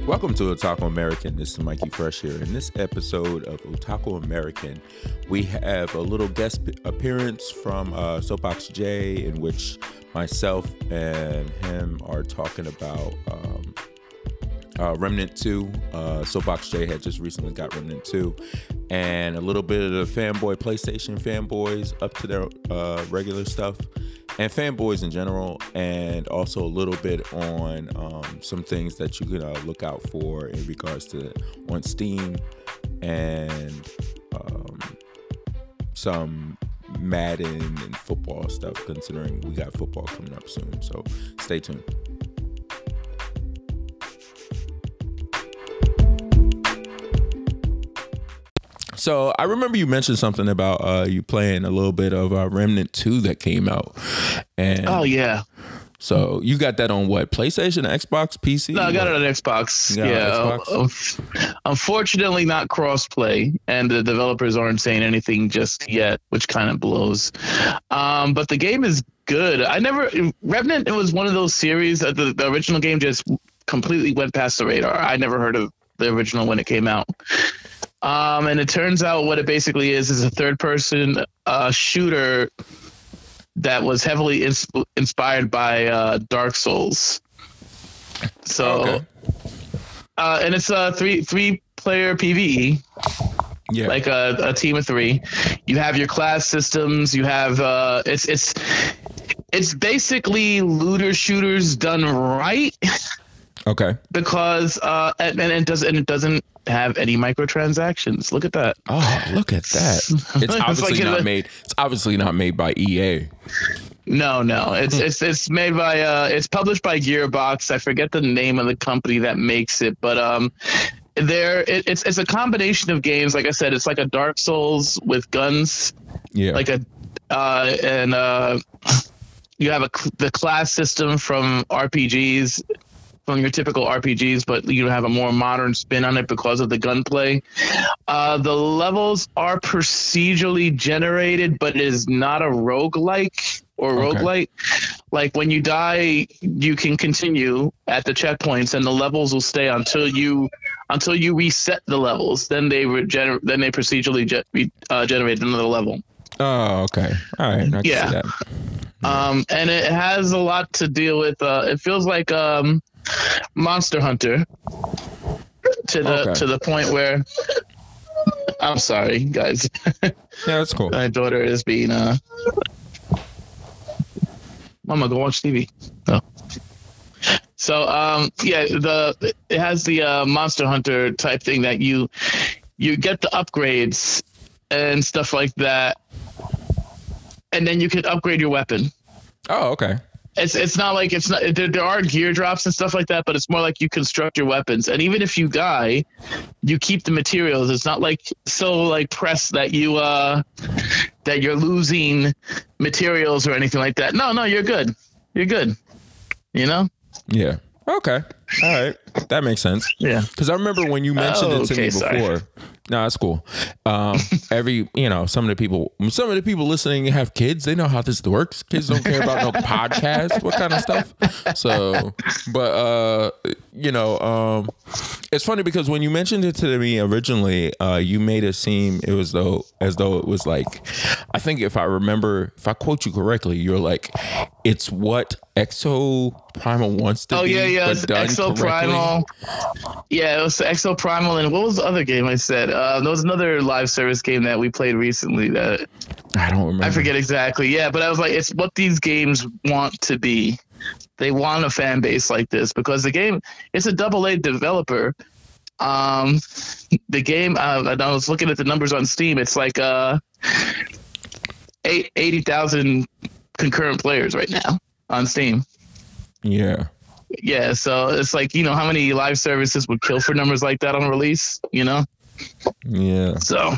Welcome to Otaku American. This is Mikey Fresh here. In this episode of Otaku American, we have a little guest appearance from Soapbox J, in which myself and him are talking about Remnant 2. Soapbox J had just recently got Remnant 2, and a little bit of the PlayStation fanboys up to their regular stuff, and fanboys in general, and also a little bit on some things that you can look out for in regards to on Steam, and some Madden and football stuff, considering we got football coming up soon. So stay tuned. So I remember you mentioned something about you playing a little bit of Remnant 2 that came out. And oh, yeah. So you got that on what? PlayStation, Xbox, PC? No, I got it on Xbox. Yeah. Xbox? Unfortunately, not cross-play, and the developers aren't saying anything just yet, which kind of blows. But the game is good. Remnant, it was one of those series that the original game just completely went past the radar. I never heard of the original when it came out. And it turns out what it basically is a third-person shooter that was heavily inspired by Dark Souls. So, okay. And it's a three-player PvE. Yeah, like a team of three. You have your class systems. You have it's basically looter shooters done right. Okay. Because and it doesn't have any microtransactions. Look at that. Oh, look at that. It's obviously not made. It's obviously not made by EA. No. It's made by it's published by Gearbox. I forget the name of the company that makes it, but it's a combination of games. Like I said, it's like a Dark Souls with guns. Yeah. Like you have the class system from RPGs. From your typical RPGs, but you have a more modern spin on it because of the gunplay. The levels are procedurally generated, but it is not a roguelike or roguelite. Like when you die, you can continue at the checkpoints, and the levels will stay until you reset the levels. Then they procedurally generate another level. Oh, okay. All right. I can see that. And it has a lot to deal with. It feels like Monster Hunter to the point where I'm sorry, guys. Yeah, that's cool. My daughter is being Mama, go watch TV. Oh. So it has the Monster Hunter type thing that you get the upgrades and stuff like that, and then you can upgrade your weapon. Oh, okay. It's not like there are gear drops and stuff like that, but it's more like you construct your weapons, and even if you die, you keep the materials. It's not like pressed that you're losing materials or anything like that. No, you're good. You're good. You know? Yeah. Okay. All right. That makes sense. Yeah. Because I remember when you mentioned it to me before. Sorry. No, that's cool. Some of the people listening have kids. They know how this works. Kids don't care about no podcast, what kind of stuff. So, but it's funny because when you mentioned it to me originally, you made it seem as though it was like, I think if I quote you correctly, you're like, it's what Exoprimal wants to be. Oh yeah, it's Exoprimal. Yeah, it was Exoprimal, and what was the other game I said? There was another live service game that we played recently that I don't remember. I forget exactly. Yeah, but I was like, it's what these games want to be. They want a fan base like this because the game, it's a AA developer. The game, I was looking at the numbers on Steam. It's like 80,000 concurrent players right now on Steam. Yeah. Yeah, so it's like, how many live services would kill for numbers like that on release, Yeah. So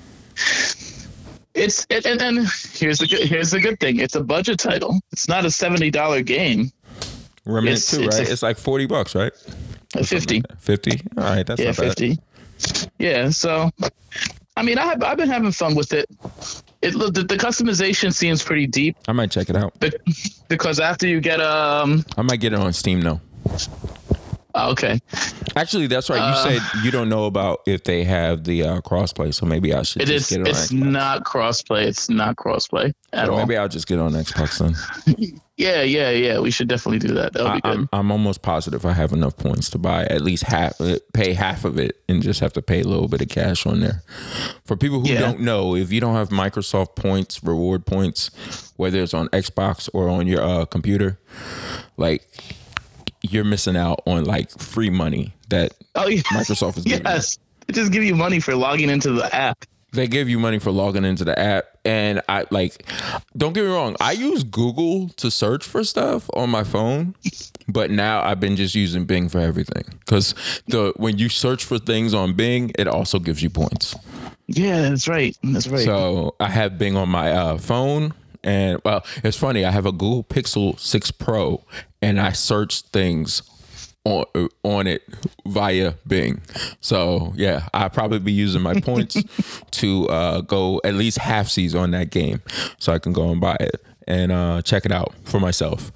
and here's the good thing. It's a budget title. It's not a $70 game. Remnant 2, right? It's like $40, right? 50. 50? All right, that's not bad. 50. Yeah, so I've been having fun with it. The customization seems pretty deep. I might check it out. Because after you get I might get it on Steam though. Oh, okay. Actually, that's right. You said you don't know about if they have the crossplay, so maybe I should just get it on It's Xbox. not crossplay. It's not crossplay at all. Maybe I'll just get it on Xbox then. Yeah. We should definitely do that. That'll be good. I'm almost positive I have enough points to buy at least pay half of it, and just have to pay a little bit of cash on there. For people who don't know, if you don't have Microsoft points, reward points, whether it's on Xbox or on your computer, like, you're missing out on like free money that Microsoft is giving. Yes, they just give you money for logging into the app. They give you money for logging into the app, and I like. Don't get me wrong. I use Google to search for stuff on my phone, but now I've been just using Bing for everything, because when you search for things on Bing, it also gives you points. Yeah, that's right. So I have Bing on my phone. And well, it's funny. I have a Google Pixel 6 Pro, and I search things on it via Bing. So yeah, I'll probably be using my points to go at least halfsies on that game, so I can go and buy it and check it out for myself.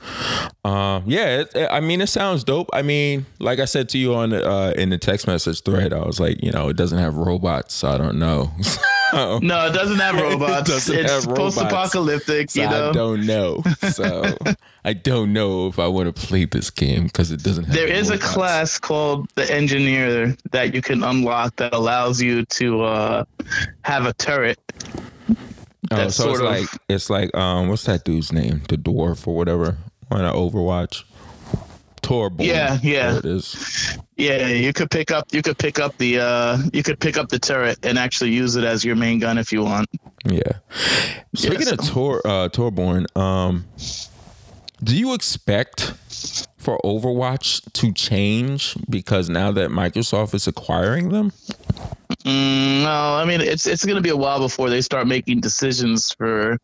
I mean, it sounds dope. I mean, like I said to you on in the text message thread, I was like, it doesn't have robots, so I don't know. No, it doesn't have robots. It's post-apocalyptic, so I don't know. So I don't know if I want to play this game because it doesn't have There is robots. a class called the Engineer that you can unlock that allows you to have a turret. Oh, so it's like what's that dude's name? The dwarf or whatever on Overwatch. Torborn. Yeah. There it is. Yeah, you could pick up the turret and actually use it as your main gun if you want. Yeah. Speaking of Torborn, do you expect for Overwatch to change because now that Microsoft is acquiring them? No, I mean it's going to be a while before they start making decisions for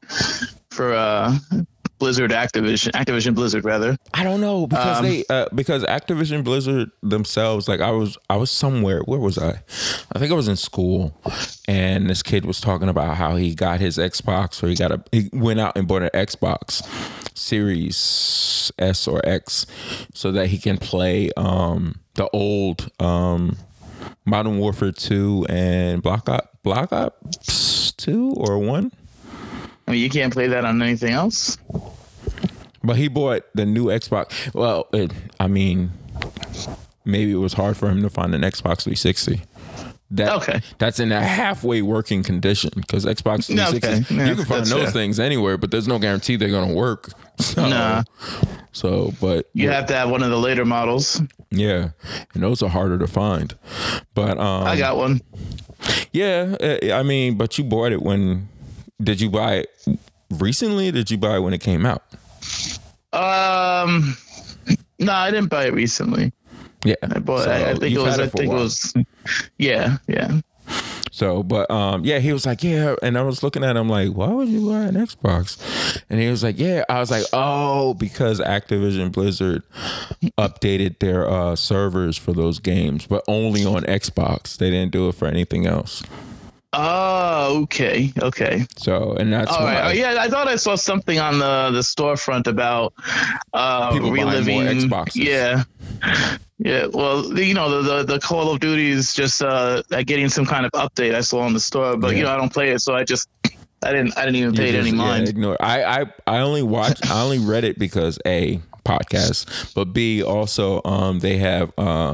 Activision Blizzard rather. I don't know because because Activision Blizzard themselves, like I was somewhere. Where was I? I think I was in school, and this kid was talking about how he got his Xbox, or he went out and bought an Xbox Series S or X so that he can play the old Modern Warfare 2 and Black Ops 2 or 1. I mean, you can't play that on anything else. But he bought the new Xbox. Well, maybe it was hard for him to find an Xbox 360. That's in a halfway working condition, because Xbox 360, you can find those things anywhere, but there's no guarantee they're going to work. But you have to have one of the later models. Yeah, and those are harder to find. But I got one. Yeah, I mean, but you bought it when? Did you buy it recently? Or did you buy it when it came out? No, I didn't buy it recently. Yeah, I think it was. Yeah. So, but he was like, yeah, and I was looking at him like, why would you buy an Xbox? And he was like, yeah. I was like, oh, because Activision Blizzard updated their servers for those games, but only on Xbox. They didn't do it for anything else. Oh, okay. So, and that's why. Right. Yeah, I thought I saw something on the storefront about people reliving buying more Xboxes. Yeah. Well, the Call of Duty is just getting some kind of update I saw in the store, but I don't play it, so I didn't even pay it any mind. Ignore. I only read it because A, podcast, but B, also they have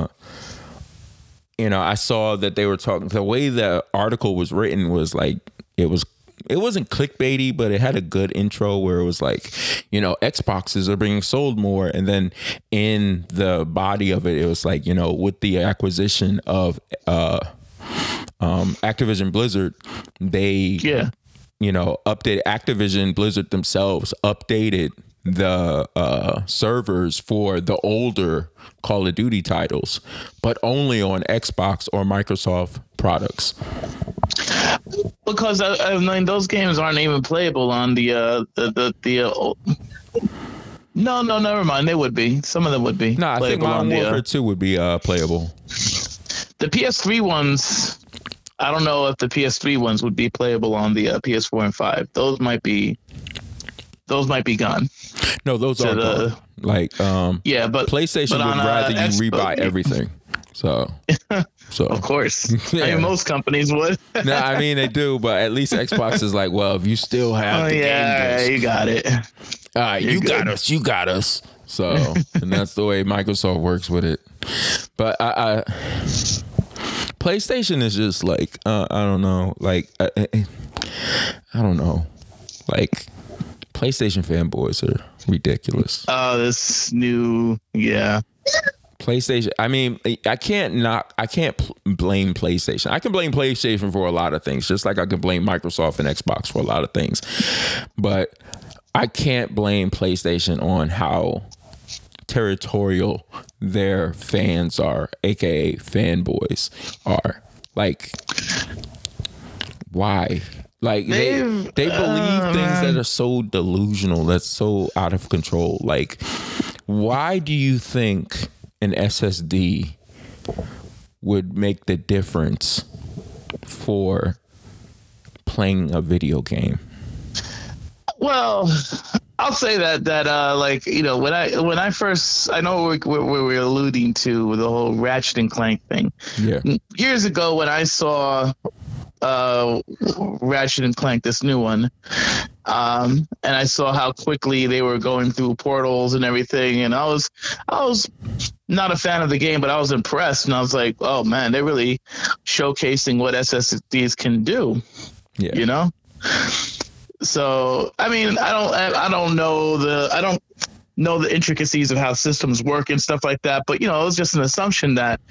I saw that they were talking. The way the article was written was like it wasn't clickbaity, but it had a good intro where it was like, Xboxes are being sold more, and then in the body of it was like, with the acquisition of Activision Blizzard, they updated. Activision Blizzard themselves updated the servers for the older Call of Duty titles, but only on Xbox or Microsoft products. Because I mean, those games aren't even playable on the No, never mind. They would be. Some of them would be. No, I think Modern Warfare 2 would be playable. The PS3 ones, I don't know if the PS3 ones would be playable on the PS4 and 5. Those might be those might be gone. No, those are gone. Like, yeah, but PlayStation would rather you rebuy everything. So of course, yeah. I mean, most companies would. No, I mean they do, but at least Xbox is like, well, if you still have the game disc, you got it. All right, you got us. So, and that's the way Microsoft works with it. But I PlayStation is just like, I don't know, like I don't know, like PlayStation fanboys are ridiculous. This new, yeah. PlayStation. I mean, I can't blame PlayStation. I can blame PlayStation for a lot of things, just like I can blame Microsoft and Xbox for a lot of things. But I can't blame PlayStation on how territorial their fans are, aka fanboys are. Like, why? Like they believe things that are so delusional, that's so out of control. Like, why do you think an SSD would make the difference for playing a video game? Well, I'll say that like, you know, when I first, I know what we're alluding to with the whole Ratchet and Clank thing. Yeah. Years ago when I saw Ratchet and Clank, this new one, and I saw how quickly they were going through portals and everything, and I was not a fan of the game, but I was impressed, and I was like, oh man, they're really showcasing what SSDs can do. Yeah. You know? So, I mean, I don't know the intricacies of how systems work and stuff like that, but you know, it was just an assumption that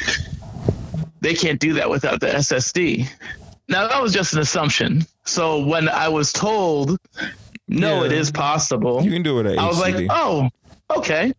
they can't do that without the SSD. Now, that was just an assumption. So when I was told, no, it is possible, you can do it at I was HDD. like, oh, okay.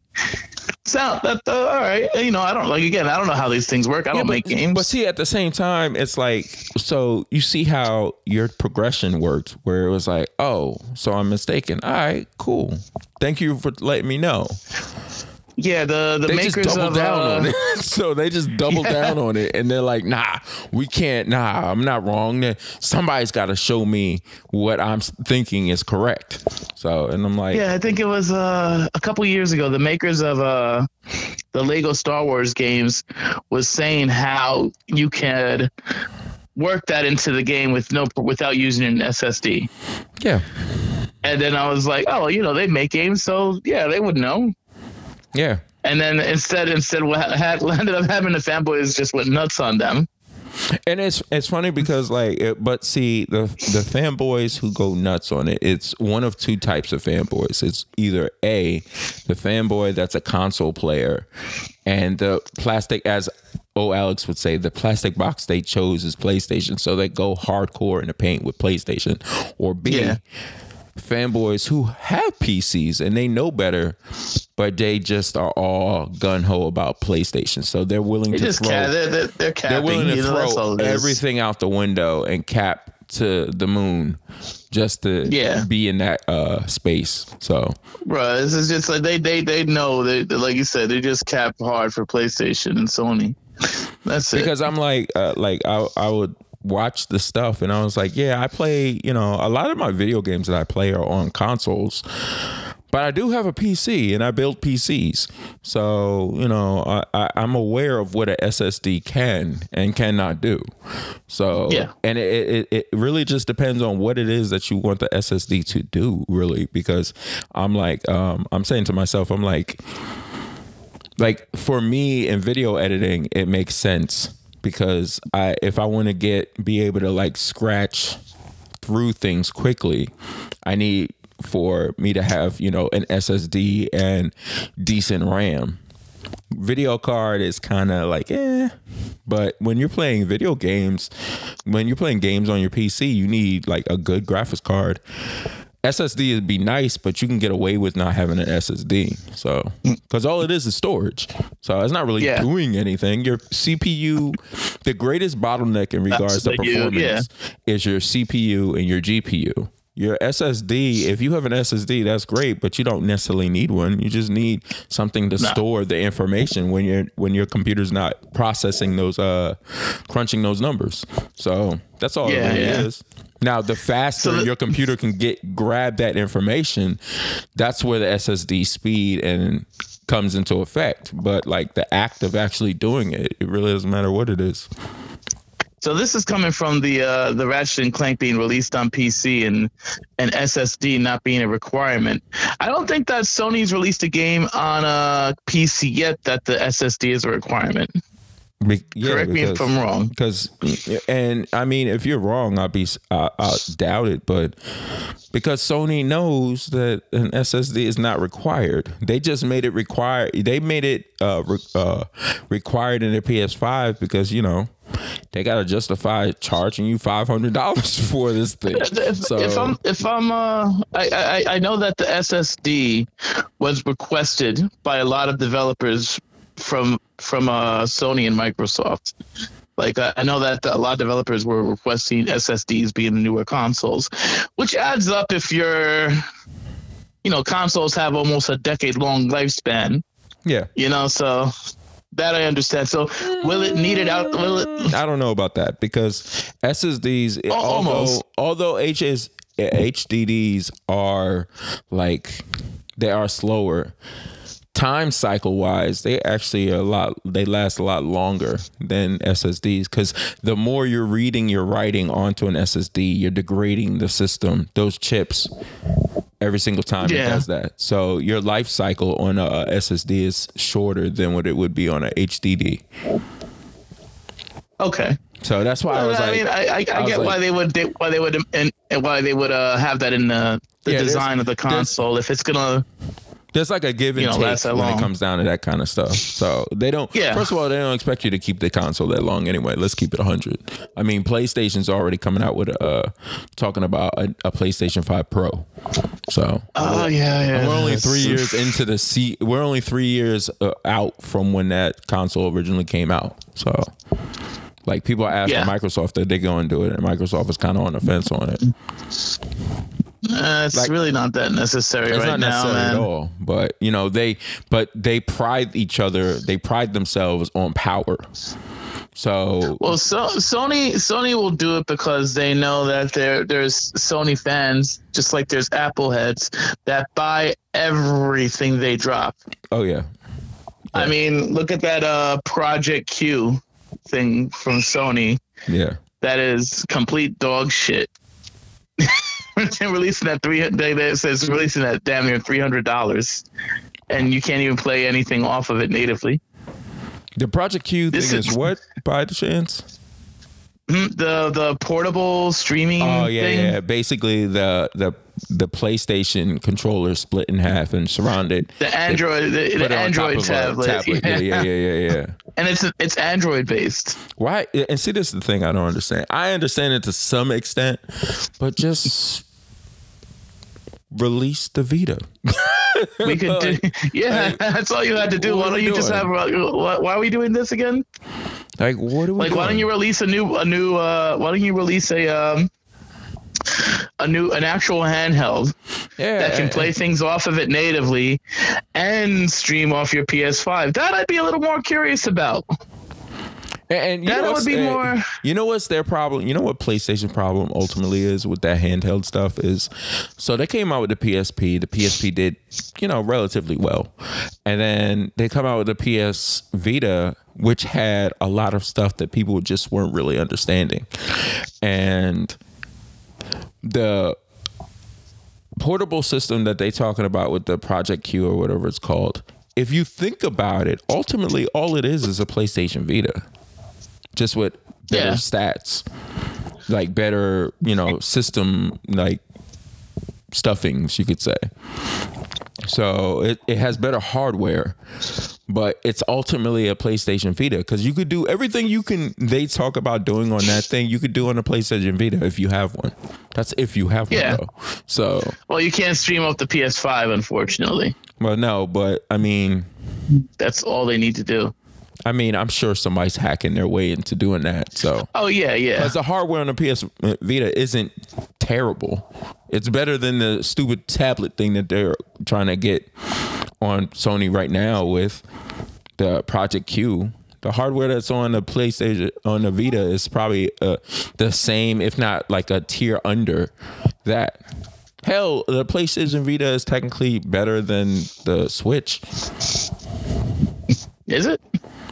All right. You know, I don't know how these things work. I don't make games. But see, at the same time, it's like, so you see how your progression worked, where it was like, oh, so I'm mistaken. All right, cool. Thank you for letting me know. Yeah, the they makers just double down on it. So they just double down on it, and they're like, nah, we can't. Nah, I'm not wrong. Somebody's got to show me what I'm thinking is correct. So, and I'm like, yeah, I think it was a couple years ago, the makers of the Lego Star Wars games was saying how you could work that into the game without using an SSD. Yeah. And then I was like, oh, you know, they make games, so yeah, they would know. Yeah. And then instead what ended up happening, the fanboys just went nuts on them. And it's funny because but see, the fanboys who go nuts on it, it's one of two types of fanboys. It's either A, the fanboy that's a console player, and the plastic, as Alex would say, the plastic box they chose is PlayStation, so they go hardcore in the paint with PlayStation. Or B, fanboys who have PCs and they know better, but they just are all gun-ho about PlayStation, so they're willing to throw they're willing to throw everything out the window and cap to the moon just to be in that space. So, bro, this is just like they know they, like you said, they just cap hard for PlayStation and Sony. That's it. Because I'm like I would watch the stuff and I was like, yeah, I play, you know, a lot of my video games that I play are on consoles, but I do have a PC and I build PCs. So, you know, I'm aware of what a SSD can and cannot do. So, and it really just depends on what it is that you want the SSD to do, really, because I'm like, I'm saying to myself, I'm like for me in video editing, it makes sense. Because if I want to be able to like scratch through things quickly, I need for me to have, you know, an SSD and decent RAM. Video card is kind of like, but when you're playing video games, when you're playing games on your PC, you need like a good graphics card. SSD would be nice, but you can get away with not having an SSD. So, because all it is storage. So it's not really doing anything. Your CPU, the greatest bottleneck in regards to performance is your CPU and your GPU. Your SSD, if you have an SSD, that's great, but you don't necessarily need one. You just need something to store the information when your computer's not processing those, crunching those numbers. So that's all it really is. Now, the faster your computer can grab that information, that's where the SSD speed and comes into effect. But like the act of actually doing it, it really doesn't matter what it is. So this is coming from the Ratchet and Clank being released on PC and SSD not being a requirement. I don't think that Sony's released a game on a PC yet that the SSD is a requirement. Correct me if I'm wrong. Because, and I mean, if you're wrong, I'll doubt it. But because Sony knows that an SSD is not required, they just made it required. They made it required in their PS5 because, you know, they gotta justify charging you $500 for this thing. I know that the SSD was requested by a lot of developers from Sony and Microsoft. Like I know that a lot of developers were requesting SSDs being the newer consoles, which adds up if consoles have almost a decade-long lifespan. Yeah, so that I understand. So will it need it out? I don't know about that because SSDs, although HDDs are like they are slower. Time cycle wise, they last a lot longer than SSDs because the more you're reading, you're writing onto an SSD, you're degrading the system, those chips every single time it does that. So your life cycle on a SSD is shorter than what it would be on a HDD. Okay. So that's why I was like, I get why they would have that in the design of the console if it's gonna. There's like a give and take when it comes down to that kind of stuff. So they don't. Yeah. First of all, they don't expect you to keep the console that long anyway. Let's keep it 100. I mean, PlayStation's already coming out with talking about a PlayStation 5 Pro. So. Oh yeah. We're only 3 years into the We're only 3 years out from when that console originally came out. So, like, people are asking Microsoft that they're going to do it, and Microsoft is kind of on the fence on it. It's like, really not that necessary right now, man. At all. But they pride themselves on power. So Sony will do it because they know that there's Sony fans, just like there's Apple heads that buy everything they drop. Oh yeah. I mean, look at that Project Q thing from Sony. Yeah. That is complete dog shit. Releasing that it says releasing that damn near $300, and you can't even play anything off of it natively. The Project Q thing is what, by the chance? The portable streaming. Oh yeah, thing. yeah. Basically, the PlayStation controller split in half and surrounded the Android tablet. Yeah. And it's Android based. Why? And see, this is the thing I don't understand. I understand it to some extent, but just release the Vita. We could do, that's all you had to do. Why don't you just have? Why are we doing this again? Like, what are we doing? Why don't you release an actual handheld that can play things off of it natively and stream off your PS5? That I'd be a little more curious about. And that would be more. You know what's their problem? You know what PlayStation problem ultimately is with that handheld stuff is, so they came out with the PSP. The PSP did, relatively well, and then they come out with the PS Vita, which had a lot of stuff that people just weren't really understanding, and the portable system that they talking about with the Project Q or whatever it's called. If you think about it, ultimately all it is a PlayStation Vita. Just with better stats, like better, system, like stuffings, you could say. So it has better hardware, but it's ultimately a PlayStation Vita because you could do everything they talk about doing on that thing, you could do on a PlayStation Vita if you have one. That's if you have one, though. So. Well, you can't stream off the PS5, unfortunately. Well, no, but I mean. That's all they need to do. I mean, I'm sure somebody's hacking their way into doing that. So. Oh yeah. Because the hardware on the PS Vita isn't terrible. It's better than the stupid tablet thing that they're trying to get on Sony right now with the Project Q. The hardware that's on the PlayStation, on the Vita, is probably the same, if not like a tier under that. Hell, the PlayStation Vita is technically better than the Switch. Is it?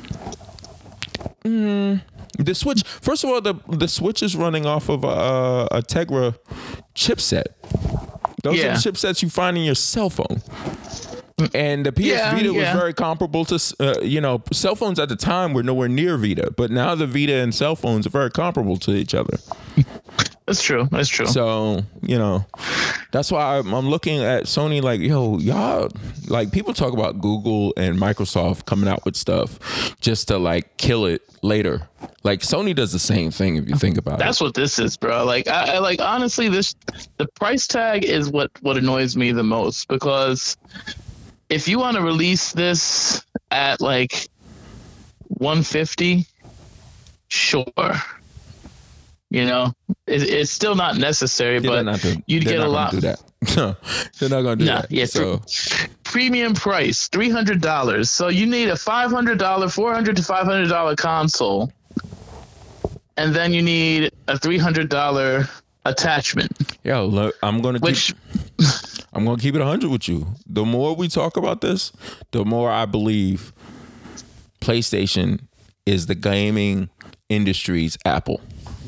The Switch, first of all, the Switch is running off of a Tegra chipset. Those are the chipsets you find in your cell phone. And the PS Vita was very comparable to, cell phones at the time were nowhere near Vita, but now the Vita and cell phones are very comparable to each other. That's true. That's true. So, that's why I'm looking at Sony like, yo, y'all, like, people talk about Google and Microsoft coming out with stuff just to like kill it later. Like, Sony does the same thing if you think about it. That's what this is, bro. Like, I like, honestly, the price tag is what annoys me the most, because if you want to release this at like $150, sure. It's still not necessary, but you'd get a lot. Do that. No, they're not going to do that. Yeah, so premium price, $300. So you need a $500, $400 to $500 console, and then you need a $300 attachment. Yo, look, I'm going to keep it 100 with you. The more we talk about this, the more I believe PlayStation is the gaming industry's Apple.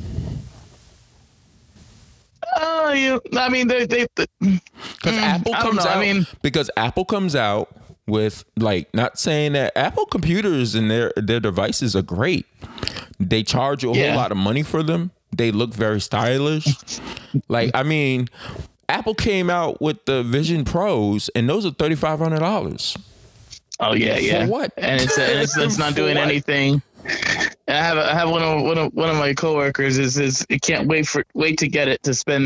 Because Apple comes out with, like, not saying that Apple computers and their devices are great. They charge you a whole lot of money for them. They look very stylish. Like, Apple came out with the Vision Pros, and those are $3,500. Oh yeah. For what? And it's not doing anything. And I have one of my coworkers is can't wait to get it, to spend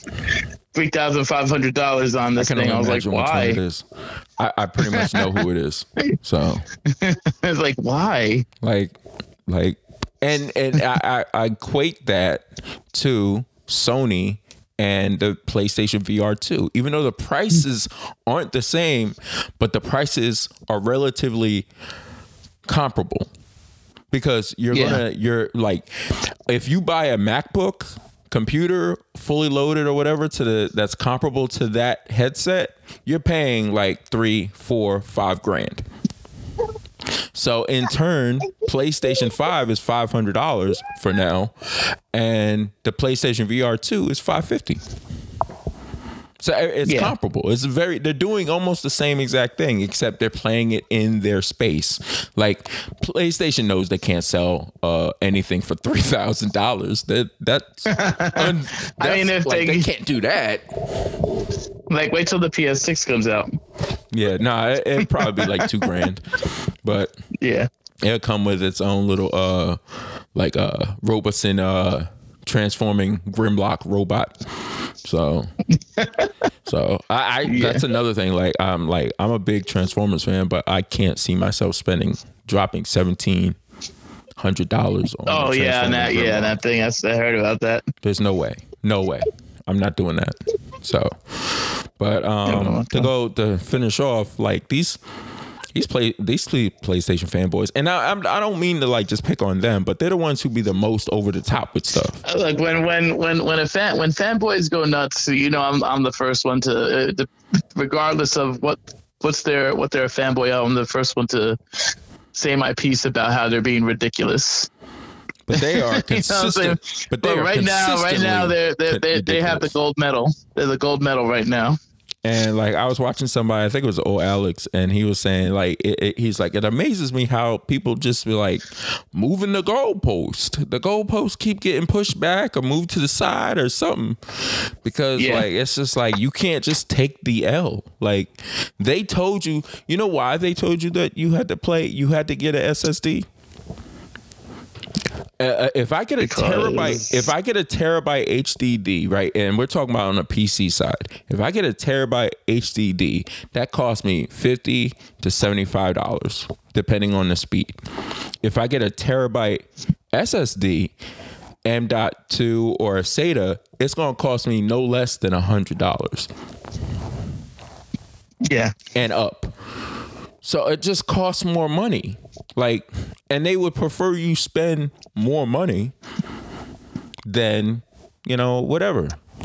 $3,500 on this thing. I was like, why? It is. I pretty much know who it is. So it's like, why? Like, and I equate that to Sony and the PlayStation VR 2, even though the prices aren't the same, but the prices are relatively comparable. Because you're like, if you buy a MacBook computer fully loaded or whatever that's comparable to that headset, you're paying like $3,000, $4,000, $5,000. So in turn, PlayStation 5 is $500 for now, and the PlayStation VR 2 is $550. So it's comparable. They're doing almost the same exact thing, except they're playing it in their space. Like, PlayStation knows they can't sell anything for $3,000. They can't do that. Like, wait till the PS6 comes out. Yeah, it'd probably be like $2,000, but yeah, it'll come with its own little Roboson transforming Grimlock robot. So that's another thing. Like, I'm a big Transformers fan, but I can't see myself dropping $1,700 on. Oh yeah, that thing. I heard about that. There's no way. I'm not doing that. So, but to finish off, like these PlayStation fanboys, and I don't mean to like just pick on them, but they're the ones who be the most over the top with stuff. Like when fanboys go nuts, I'm the first one to, regardless of what's their fanboy. I'm the first one to say my piece about how they're being ridiculous. But they are consistent. But right now they have the gold medal. They're the gold medal right now. And like, I was watching somebody, I think it was old Alex, and he was saying like, he's like, it amazes me how people just be like moving the goalpost. The goalposts keep getting pushed back or moved to the side or something, because like, it's just like, you can't just take the L. Like, they told you, why they told you that you had to get an SSD? If I get a terabyte HDD, right, and we're talking about on a PC side, if I get a terabyte HDD, that costs me $50 to $75, depending on the speed. If I get a terabyte SSD, M.2 or a SATA, it's going to cost me no less than $100. Yeah, and up. So it just costs more money. Like, and they would prefer you spend more money than, you know, whatever.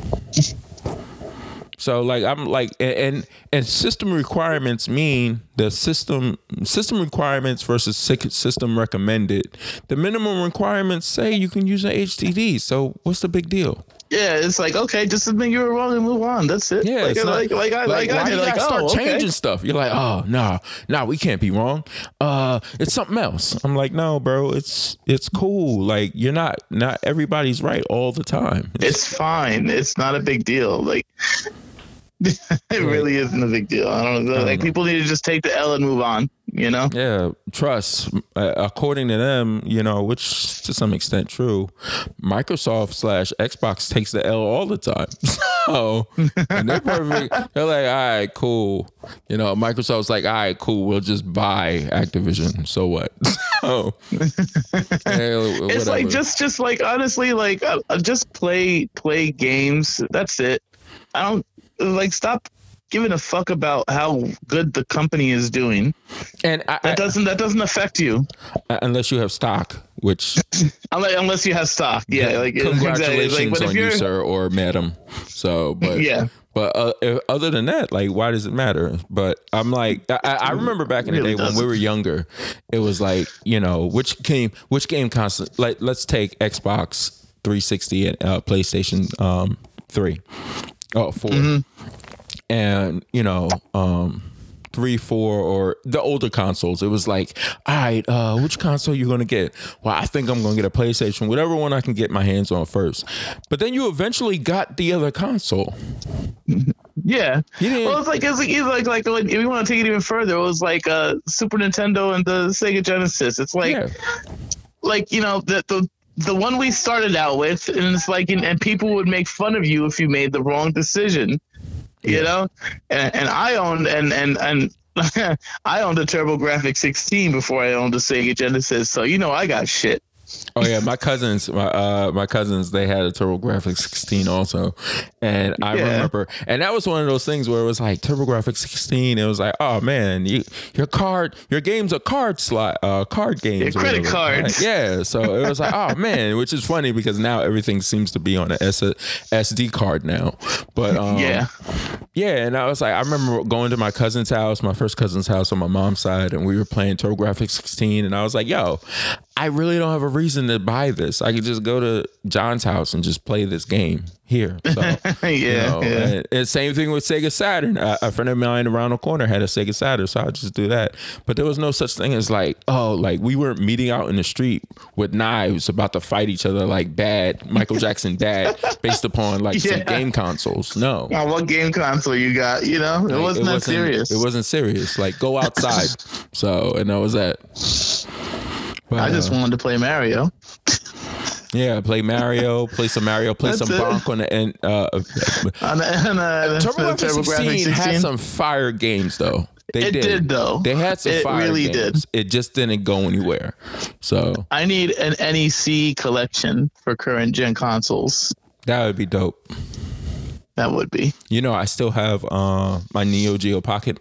So like I'm like, and system requirements mean the system requirements versus system recommended. The minimum requirements say you can use an HDD. So what's the big deal? Yeah, it's like, okay, just admit you were wrong and move on. That's it. Yeah, like, it's not, I gotta start changing okay. stuff. You're like, oh no, we can't be wrong. It's something else. I'm like, no, bro, it's cool. Like not everybody's right all the time. It's fine. It's not a big deal. Like it really isn't a big deal. I don't know. Like people need to just take the L and move on. You know? Yeah, trust. According to them, you know, which to some extent true, Microsoft/Xbox takes the L all the time. So and they're perfect. They're like, all right, cool. You know, Microsoft's like, all right, cool. We'll just buy Activision. So what? So, it's like just like honestly, like just play games. That's it. I don't like stop giving a fuck about how good the company is doing, and that doesn't affect you unless you have stock. Which unless you have stock, yeah. Like congratulations like, on you, sir or madam. So, but yeah. But other than that, like, why does it matter? But I'm like, I remember back in the day when we were younger, it was like, you know, which game constant. Like, let's take Xbox 360 and PlayStation 4, and you know, 3, 4, or the older consoles. It was like, all right, which console you gonna get? Well, I think I'm gonna get a PlayStation, whatever one I can get my hands on first. But then you eventually got the other console. Yeah. Well, it's like if you want to take it even further, it was like Super Nintendo and the Sega Genesis. It's like, like, you know, the one we started out with, and it's like, and people would make fun of you if you made the wrong decision. You know, and I owned and I owned a TurboGrafx 16 before I owned a Sega Genesis, so you know I got shit. Oh yeah, my cousins, they had a TurboGrafx 16 also, and I remember, and that was one of those things where it was like TurboGrafx 16. It was like, oh man, your games are card games, credit cards. Yeah, so it was like, oh man, which is funny because now everything seems to be on an SD card now, but yeah, and I was like, I remember going to my first cousin's house on my mom's side, and we were playing TurboGrafx 16, and I was like, yo, I really don't have a reason to buy this. I could just go to John's house and just play this game here. So, And same thing with Sega Saturn. A friend of mine around the corner had a Sega Saturn, so I'll just do that. But there was no such thing as like, we weren't meeting out in the street with knives about to fight each other like bad Michael Jackson dad based upon like some game consoles. No. Well, what game console you got? You know, it wasn't that serious. It wasn't serious. Like, go outside. And that was that. But, I just wanted to play Mario. Yeah, play Mario, play some Bonk on the end. TurboGrafx 16 had some fire games though. They did though. They had some fire games. It really did. It just didn't go anywhere. So I need an NEC collection for current gen consoles. That would be dope. That would be. You know, I still have my Neo Geo Pocket.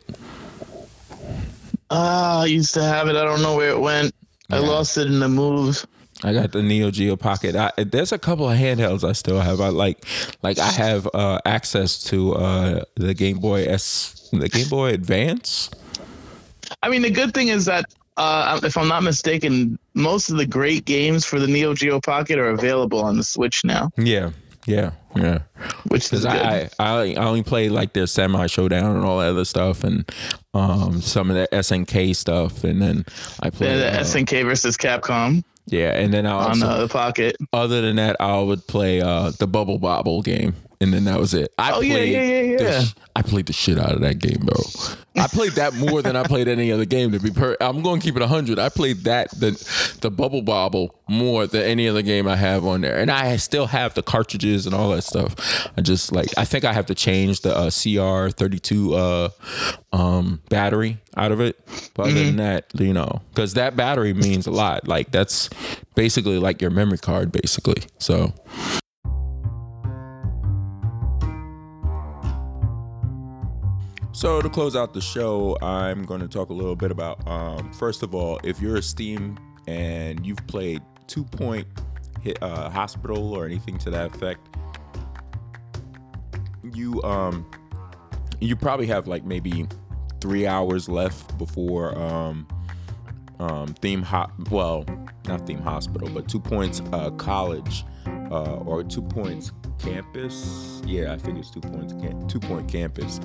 I used to have it. I don't know where it went. I lost it in the move. I got the Neo Geo Pocket. There's a couple of handhelds I still have. I have access to the Game Boy Advance. I mean, the good thing is that if I'm not mistaken, most of the great games for the Neo Geo Pocket are available on the Switch now. Yeah. Which is good. I only played like their Samurai Showdown and all that other stuff, and some of the SNK stuff, and then I played the SNK versus Capcom. Yeah, and then on the Pocket. Other than that, I would play the Bubble Bobble game, and then that was it. I played the shit out of that game, bro. I played that more than I played any other game. I'm going to keep it 100. I played the Bubble Bobble more than any other game I have on there, and I still have the cartridges and all that stuff. I think I have to change the CR32 battery out of it. But other than that, you know, because that battery means a lot. Like that's basically like your memory card, basically. So. So to close out the show, I'm going to talk a little bit about, first of all, if you're a Steam and you've played 2 Point Hospital or anything to that effect, you probably have like maybe 3 hours left before not Theme Hospital, but 2 Points College or 2 Points Campus. Yeah, I think it's 2 Point Campus.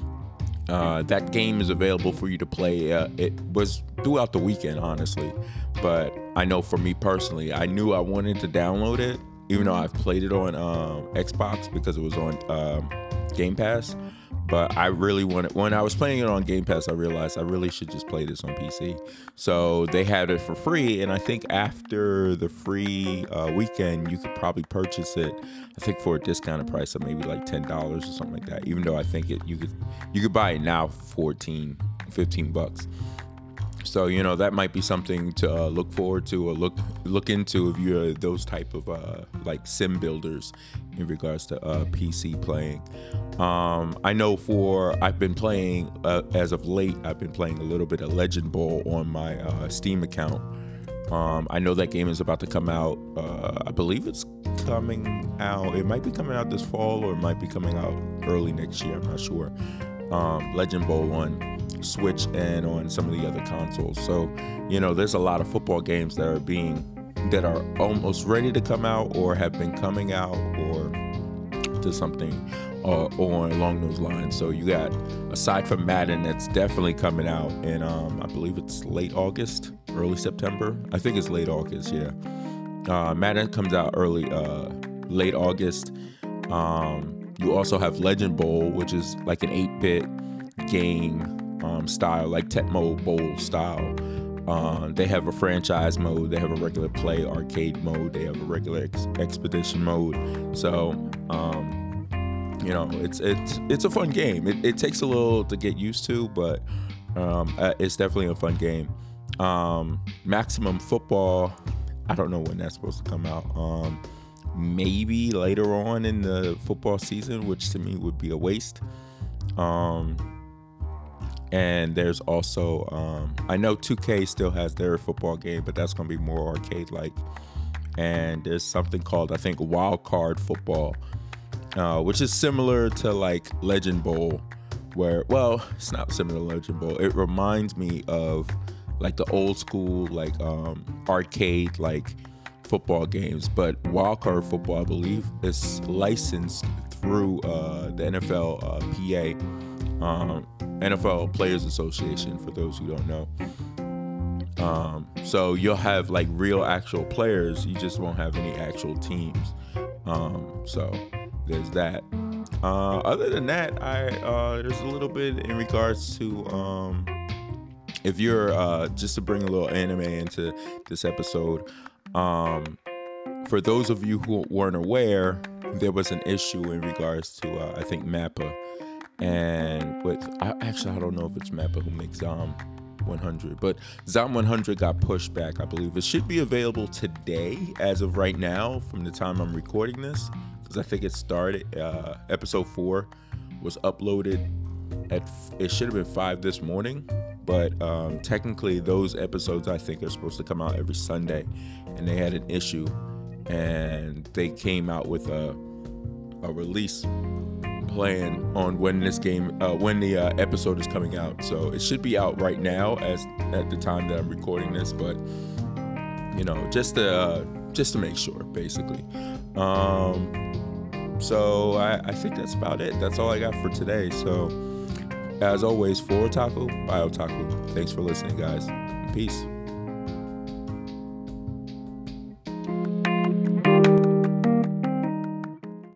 That game is available for you to play. It was throughout the weekend, honestly, but I know for me personally, I knew I wanted to download it, even though I've played it on Xbox because it was on Game Pass. But I really wanted, when I was playing it on Game Pass, I realized I really should just play this on PC. So they had it for free, and I think after the free weekend, you could probably purchase it, I think for a discounted price of maybe like $10 or something like that. Even though I think you could buy it now for $15. So, you know, that might be something to look forward to or look into if you're those type of like sim builders in regards to PC playing. I know I've been playing, as of late, I've been playing a little bit of Legend Bowl on my Steam account. I know that game is about to come out. I believe it's coming out. It might be coming out this fall or it might be coming out early next year. I'm not sure. Legend Bowl on Switch and on some of the other consoles. So, you know, there's a lot of football games that are almost ready to come out or have been coming out or to something or along those lines. So you got, aside from Madden, that's definitely coming out in I believe it's late August, early September. I think it's late August, yeah. Madden comes out late August. You also have Legend Bowl, which is like an 8-bit game style, like Tecmo Bowl style. They have a franchise mode, they have a regular play arcade mode, they have a regular expedition mode. So you know, it's a fun game. It takes a little to get used to, but it's definitely a fun game. Maximum Football, I don't know when that's supposed to come out. Maybe later on in the football season, which to me would be a waste. And there's also, I know 2K still has their football game, but that's going to be more arcade-like. And there's something called, I think, Wild Card Football, which is similar to like Legend Bowl, where, well, it's not similar to Legend Bowl. It reminds me of like the old school, like arcade, like football games. But Wild Card Football, I believe, is licensed through the NFL PA. NFL Players Association, for those who don't know. So you'll have like real actual players, you just won't have any actual teams. So there's that. Other than that, there's a little bit in regards to if you're just to bring a little anime into this episode. For those of you who weren't aware, there was an issue in regards to I think Mappa. And I don't know if it's Mappa who makes Zom 100, but Zom 100 got pushed back, I believe. It should be available today, as of right now, from the time I'm recording this, because I think it started, episode 4 was uploaded it should have been 5 this morning, but technically those episodes I think are supposed to come out every Sunday, and they had an issue, and they came out with a release plan on when the episode is coming out. So it should be out right now at the time that I'm recording this, but you know, just to make sure, basically. So I think that's about it. That's all I got for today. So as always, for Otaku, by Otaku. Thanks for listening, guys. Peace.